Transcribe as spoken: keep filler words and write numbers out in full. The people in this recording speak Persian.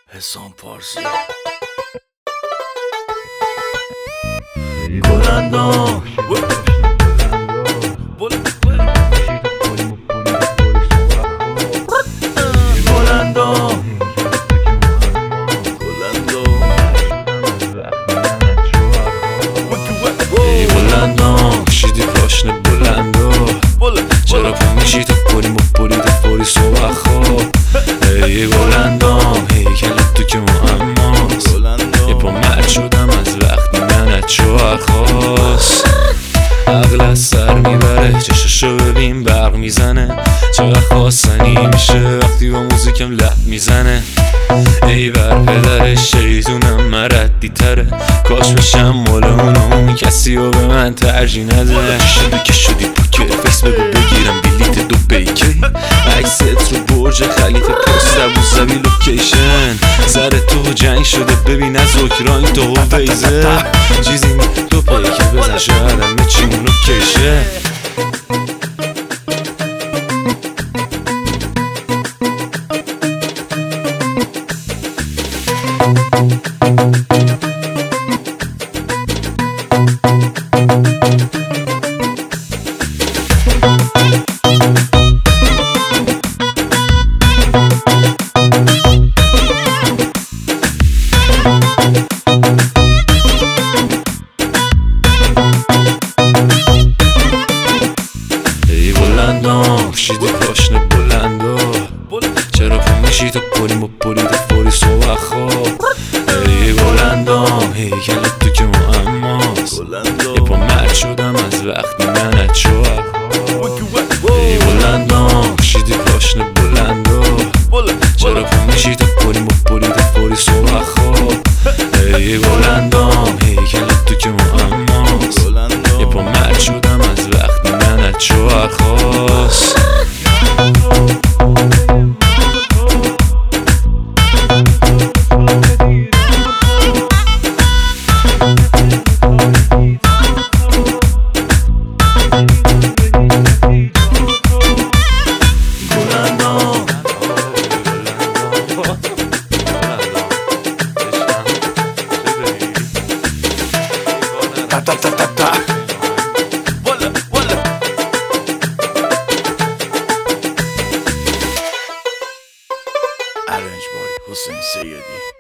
حسام پارسی گلندام گلندام گلندام کشیدی پاشنه بلندو چرا پا میشی تا پریم و برید و پری صبح خواب ای گلندام هیکلت تو که معماست یه پا مرد شدم از وقتی منت شوهر خواست عقل از سر میبره چششو ببین برق میزنه چقدر خواستنی میشه وقتی با موزیکم لب میزنه ای بر پدرش شیطونم مردی تره کاش بشم مال اونو کسی رو به من ترجیح نده شده که شدی پاکر فیس بگو بگیرم بلیت دو بیکی عکست رو برج خلیفه پست ابوظبی لوکیشن سر تو جنگ شده ببین از اوکراین تو ویزه چیزی می دو پیکر بزن شاید همه چیمون رو کشه گلندام کشیدی پاشنه بلندو چرا پا میشی تا پریم و برید و فوری صبح خواب ای گلندام هیکلت تو که معماست یه پا مرد شدم از وقتی منت شوهر ای گلندام کشیدی پاشنه بلندو چرا پا میشی تا پریم و برید و فوری صبح خواب ای گلندام هیکلت تو که معماست یه پا مرد شدم از وقتی منت شوهر خواست Ta ta ta ta. Walla walla. Arrange boy Hussein Sayyidi.